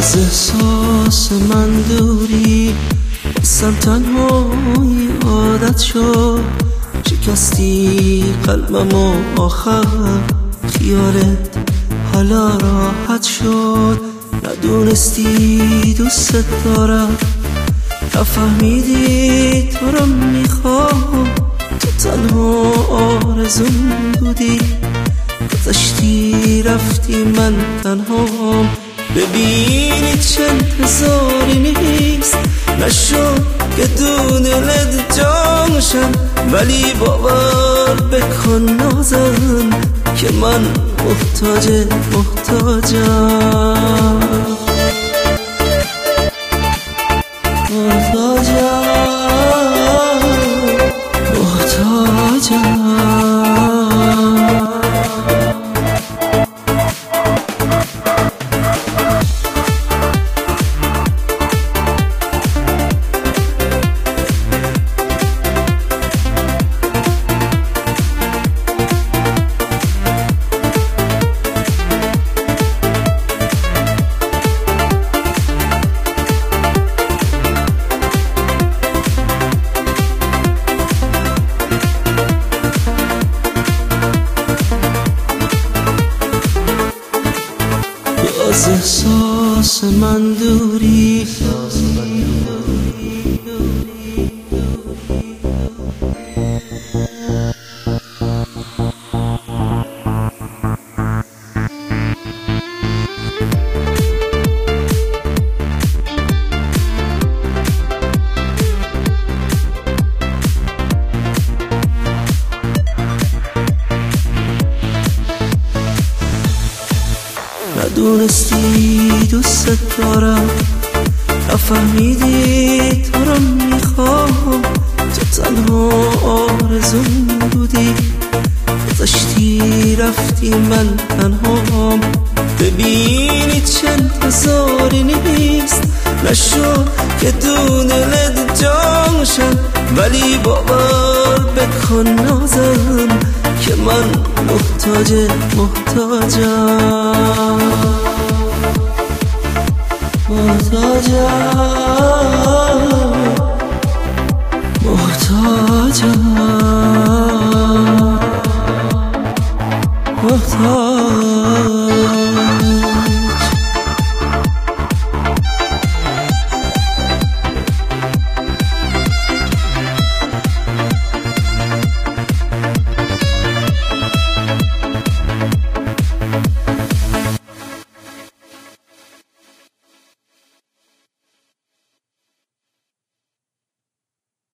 از احساس من دوری بسم تنهایی عادت شد، شکستی قلبم و آخر خیالت حالا راحت شد. ندونستی دوست دارم، نفهمیدی تو رو میخوام، تو تنها آرزوم بودی، گذشتی رفتی من تنهام. ببینی چه انتظاری نیست، نشد که دو دلت جامشم، ولی باور بکن نازم که من محتاجم از احساس من دوری ندونستی دوست دارم، نفهمیدی تو رو میخوام، تو تنها آرزوم بودی، گذشتی رفتی من تنهام. ببینی چه انتظاری نیست، نشد که دو دلت جامشم، ولی باور بکن نازم که من محتاجم محتاجم